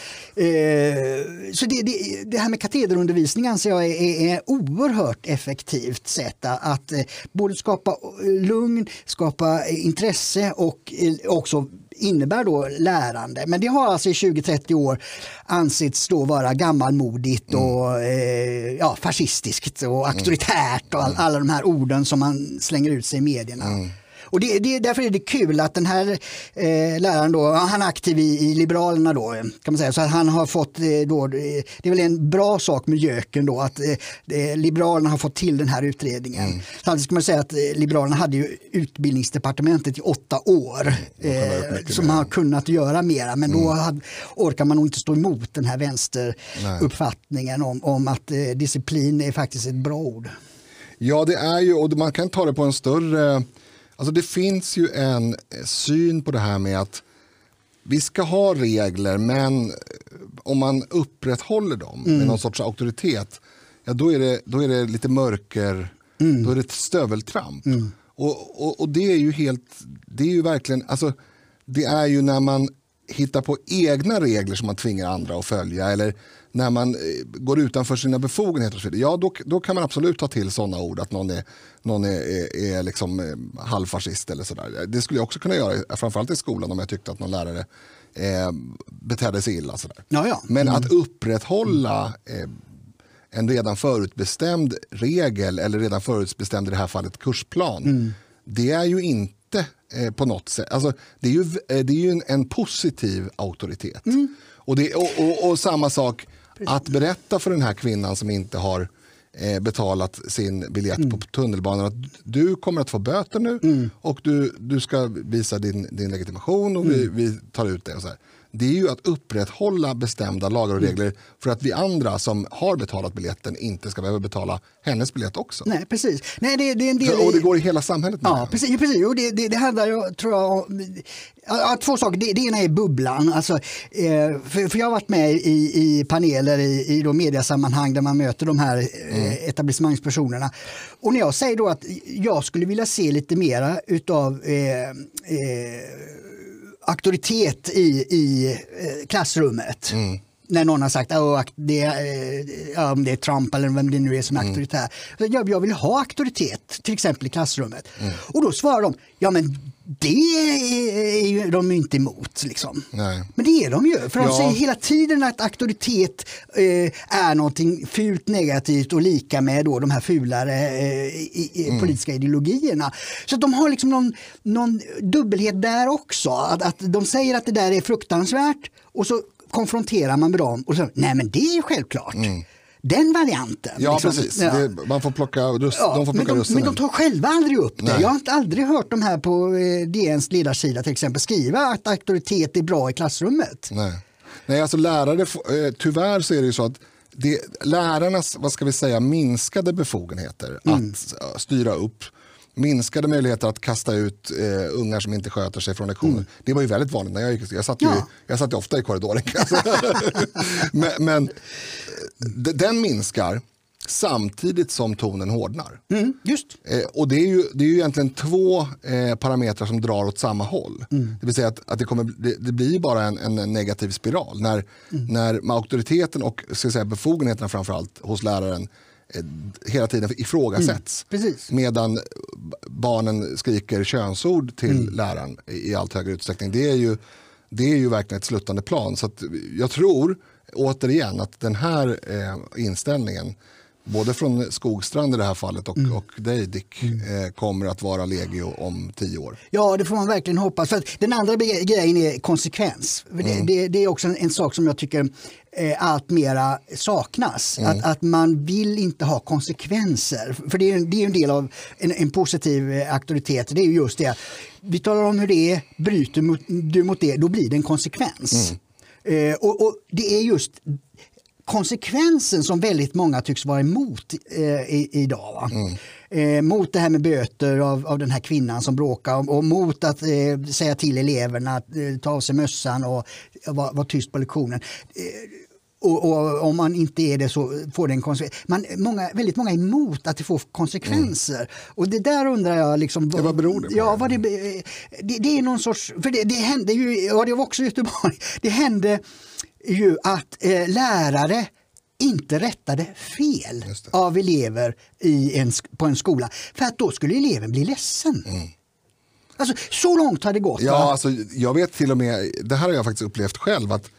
Så det här med katederundervisning anser jag är oerhört effektivt sätt att både skapa lugn, skapa intresse och också innebär då lärande. Men det har alltså i 20-30 år ansetts då vara gammalmodigt och fascistiskt och auktoritärt och alla de här orden som man slänger ut sig i medierna. Och därför är det kul att den här läraren då, han är aktiv i Liberalerna då, kan man säga. Så att han har fått då, det är väl en bra sak med Jöken då, att Liberalerna har fått till den här utredningen. Samtidigt ska man säga att Liberalerna hade ju utbildningsdepartementet i 8 år som har kunnat göra mera, men då orkar man nog inte stå emot den här vänsteruppfattningen om att disciplin är faktiskt ett bra ord. Ja, det är ju, och man kan ta det på en större... Alltså det finns ju en syn på det här med att vi ska ha regler, men om man upprätthåller dem med någon sorts auktoritet, ja, då är det lite mörker, då är det ett stöveltramp. Och det är ju det är ju verkligen, alltså det är ju när man hittar på egna regler som man tvingar andra att följa, eller när man går utanför sina befogenheter och så vidare, ja, då kan man absolut ta till sådana ord att någon är liksom halvfascist eller sådär. Det skulle jag också kunna göra, framförallt i skolan, om jag tyckte att någon lärare betedde sig illa. Sådär. Ja. Men att upprätthålla en redan förutbestämd regel, eller redan förutbestämd i det här fallet kursplan, det är ju inte på något sätt, alltså det är ju en positiv auktoritet. Och samma sak, att berätta för den här kvinnan som inte har betalat sin biljett på tunnelbanan att du kommer att få böter nu och du ska visa din legitimation och vi tar ut det och så här. Det är ju att upprätthålla bestämda lagar och regler för att vi andra som har betalat biljetten inte ska behöva betala hennes biljett också. Nej, precis. Nej, det är en del och det går i hela samhället. Ja, precis. Och det handlar ju, tror jag, om 2 saker. Det ena är bubblan. Alltså, för jag har varit med i paneler i mediasammanhang där man möter de här etablissemangspersonerna. Och när jag säger då att jag skulle vilja se lite mera utav auktoritet i klassrummet. När någon har sagt att det är Trump eller vem det nu är som är auktoritär. Jag vill ha auktoritet, till exempel i klassrummet. Och då svarar de, ja men det är ju de inte emot. Liksom. Nej. Men det är de ju. För de säger hela tiden att auktoritet är någonting fult, negativt och lika med då de här fulare politiska ideologierna. Så att de har liksom någon dubbelhet där också. Att de säger att det där är fruktansvärt och så konfronterar man med dem och så, nej men det är ju självklart. Den varianten. Ja, liksom, precis. Man får plocka russinen. Men de tar själva aldrig upp det. Nej. Jag har aldrig hört de här på DNs ledarsida till exempel skriva att auktoritet är bra i klassrummet. Nej, alltså lärare, tyvärr så är det ju så att lärarnas, vad ska vi säga, minskade befogenheter att styra upp, minskade möjligheter att kasta ut ungar som inte sköter sig från lektioner. Det var ju väldigt vanligt när jag gick. Jag satt ju ofta i korridoren. men den minskar samtidigt som tonen hårdnar. Just. Och det är ju egentligen 2 parametrar som drar åt samma håll. Det vill säga att det blir bara en negativ spiral. När auktoriteten och befogenheterna framförallt hos läraren hela tiden ifrågasätts. Medan barnen skriker könsord till läraren i allt högre utsträckning. Det är ju verkligen ett sluttande plan. Så att jag tror återigen att den här inställningen både från Skogstrand i det här fallet och dig Dick, kommer att vara legio om 10 år. Ja, det får man verkligen hoppas. För den andra grejen är konsekvens. Det är också en sak som jag tycker allt mera saknas. Att man vill inte ha konsekvenser. För det är en del av en positiv auktoritet. Det är ju just det. Vi talar om hur det är, bryter du mot det, då blir det en konsekvens. Och det är just konsekvensen som väldigt många tycks vara emot idag. Va? Mot det här med böter av den här kvinnan som bråkar och mot att säga till eleverna att ta av sig mössan och vara tyst på lektionen. Och om man inte är det så får det en konsekvens. Väldigt många är emot att det får konsekvenser. Och det där undrar jag liksom... Vad beror det på? Ja, det är någon sorts... För det hände ju... Ja, det var också i Göteborg. Det hände ju att lärare inte rättade fel av elever på en skola. För att då skulle eleven bli ledsen. Alltså, så långt har det gått. Ja, alltså, jag vet till och med... Det här har jag faktiskt upplevt själv. Att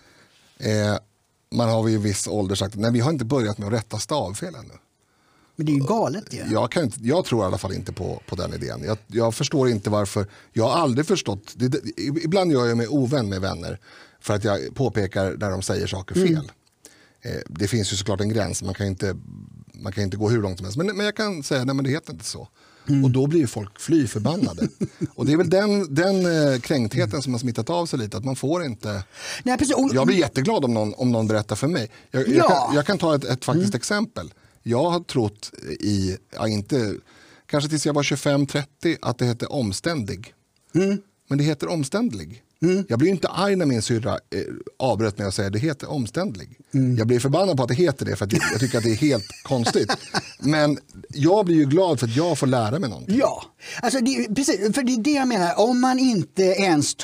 man har vid viss ålder sagt nej, vi har inte börjat med att rätta stavfel ännu. Men det är ju galet. Ja. Jag tror i alla fall inte på den idén. Jag förstår inte varför. Jag har aldrig förstått. Ibland gör jag mig ovän med vänner för att jag påpekar när de säger saker fel. Det finns ju såklart en gräns. Man kan inte gå hur långt som helst. Men jag kan säga nej, men det heter inte så. Och då blir folk fly förbannade. Och det är väl den kränktheten som har smittat av sig lite. Att man får inte... Nej, precis. Jag blir jätteglad om någon berättar för mig. Jag kan ta ett faktiskt exempel. Jag har trott kanske tills jag var 25-30 att det heter omständig. Men det heter omständlig. Jag blir inte arg när min syrra avbröt mig och säger att det heter omständlig. Jag blir förbannad på att det heter det för att jag tycker att det är helt konstigt. Men jag blir ju glad för att jag får lära mig någonting. Ja, alltså precis, för det är det jag menar. Om man inte ens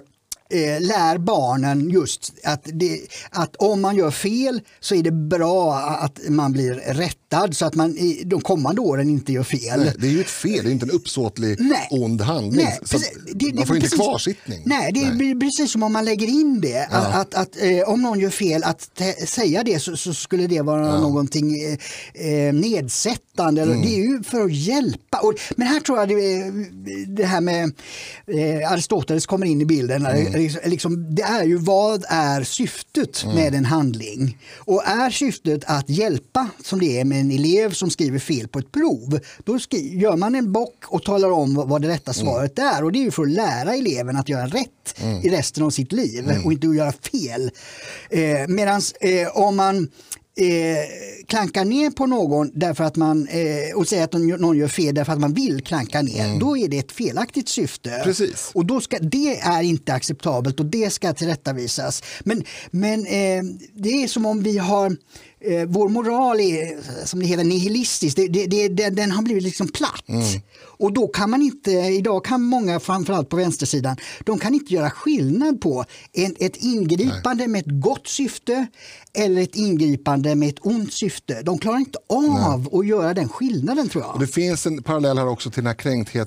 lär barnen just att om man gör fel så är det bra att man blir rättad så att man i de kommande åren inte gör fel. Nej, det är ju ett fel, det är inte en uppsåtlig ond handling. Nej, så man får inte kvarsittning. Nej, det blir precis som om man lägger in det. Ja. Att om någon gör fel, att säga det så skulle det vara någonting nedsättande. Det är ju för att hjälpa. Men här tror jag det här med Aristoteles kommer in i bilden. Liksom, det är ju vad är syftet med en handling? Och är syftet att hjälpa som det är med en elev som skriver fel på ett prov, då gör man en bock och talar om vad det rätta svaret är. Och det är ju för att lära eleven att göra rätt i resten av sitt liv och inte att göra fel. Medan om man klankar ner på någon därför att man och säger att någon gör fel därför att man vill klanka ner, då är det ett felaktigt syfte. Precis. Och då det är inte acceptabelt och det ska tillrättavisas. Men det är som om vi har vår moral är, som det heter, nihilistisk. Den har blivit liksom platt. Och då kan man inte, idag kan många, framförallt på vänstersidan, de kan inte göra skillnad på ett ingripande med ett gott syfte eller ett ingripande med ett ont syfte. De klarar inte av att göra den skillnaden, tror jag. Och det finns en parallell här också till den här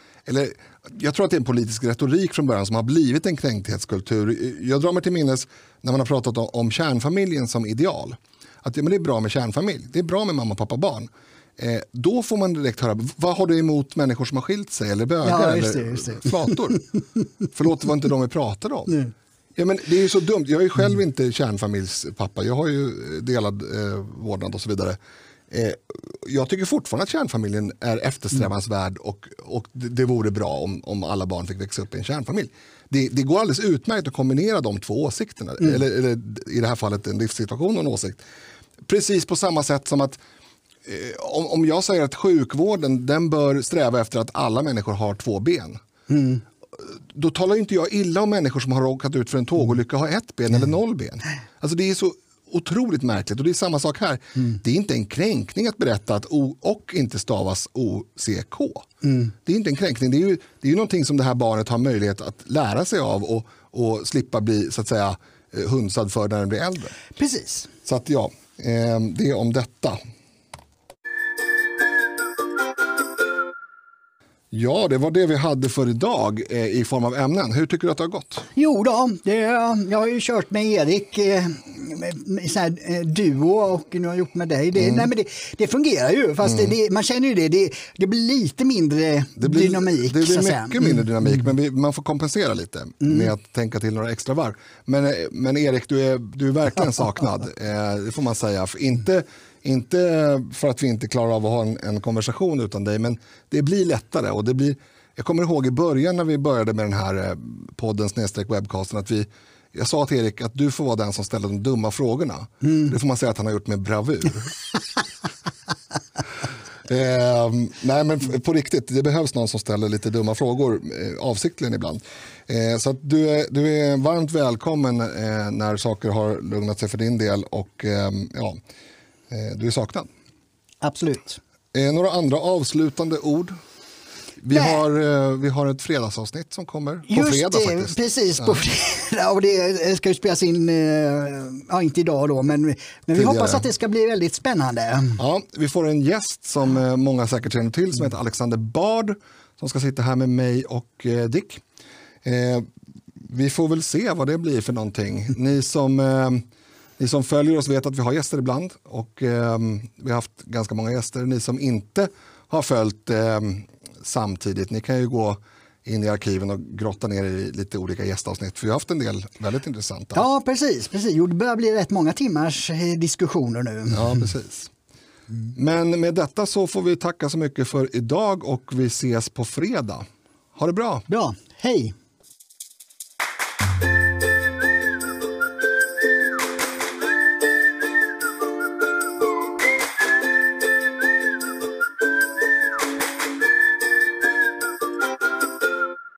jag tror att det är en politisk retorik från början som har blivit en kränkthetskultur. Jag drar mig till minnes när man har pratat om kärnfamiljen som ideal. Att men det är bra med kärnfamilj, det är bra med mamma, pappa, barn. Då får man direkt höra, vad har du emot människor som har skilt sig eller bögar eller flator? Förlåt, det var inte de vi pratade om. Nej. Ja, men det är ju så dumt, jag är ju själv inte kärnfamiljspappa, jag har ju delad vårdnad och så vidare. Jag tycker fortfarande att kärnfamiljen är eftersträvansvärd och det vore bra om alla barn fick växa upp i en kärnfamilj. Det går alldeles utmärkt att kombinera de två åsikterna, eller i det här fallet en livssituation och en åsikt. Precis på samma sätt som att om jag säger att sjukvården den bör sträva efter att alla människor har 2 ben. Då talar inte jag illa om människor som har råkat ut för en tågolycka och har 1 ben eller 0 ben. Alltså det är så otroligt märkligt och det är samma sak här. Det är inte en kränkning att berätta att O och inte stavas OCK. Det är inte en kränkning, det är ju någonting som det här barnet har möjlighet att lära sig av och slippa bli så att säga hunsad för när den blir äldre. Precis. Så att det är om detta. Ja, det var det vi hade för idag i form av ämnen. Hur tycker du att det har gått? Jo då, jag har ju kört med Erik i så här duo och nu har jag gjort med dig. Nej, men det fungerar ju, fast man känner ju det blir lite mindre dynamik. Det blir mycket mindre dynamik, men man får kompensera lite med att tänka till några extra varv. Men Erik, du är verkligen saknad, det får man säga. Inte för att vi inte klarar av att ha en konversation utan dig, men det blir lättare. Och jag kommer ihåg i början när vi började med den här podden /webcasten att jag sa till Erik att du får vara den som ställer de dumma frågorna. Det får man säga att han har gjort med bravur. Nej, men på riktigt, det behövs någon som ställer lite dumma frågor avsiktligen ibland. Så att du är varmt välkommen när saker har lugnat sig för din del och du är saknad. Absolut. Några andra avslutande ord? Vi har ett fredagsavsnitt som kommer på fredag faktiskt. Precis, på fredag. Och det ska ju spelas in, inte idag då, men vi hoppas att det ska bli väldigt spännande. Ja, vi får en gäst som många säkert känner till som heter Alexander Bard som ska sitta här med mig och Dick. Vi får väl se vad det blir för någonting. Ni som följer oss vet att vi har gäster ibland och vi har haft ganska många gäster. Ni som inte har följt samtidigt, ni kan ju gå in i arkiven och grotta ner i lite olika gästavsnitt för vi har haft en del väldigt intressanta. Ja, precis. Jo, det börjar bli rätt många timmars diskussioner nu. Ja, precis. Men med detta så får vi tacka så mycket för idag och vi ses på fredag. Ha det bra! Bra, hej!